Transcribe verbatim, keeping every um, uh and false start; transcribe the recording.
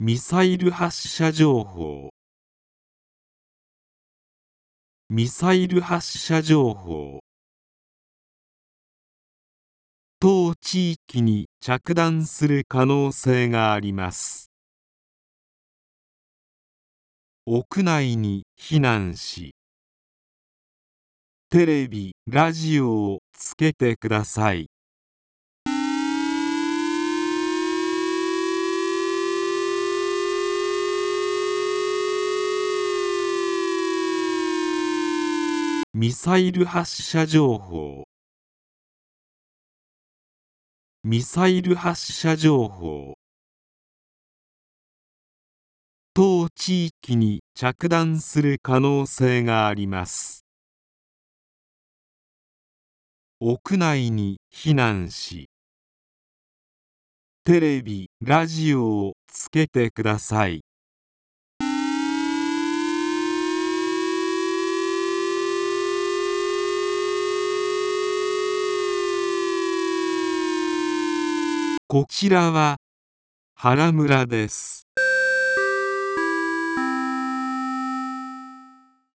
ミサイル発射情報。ミサイル発射情報。当地域に着弾する可能性があります。屋内に避難し、テレビ、ラジオをつけてください。ミサイル発射情報。ミサイル発射情報。当地域に着弾する可能性があります。屋内に避難し、テレビ、ラジオをつけてください。こちらは原村です。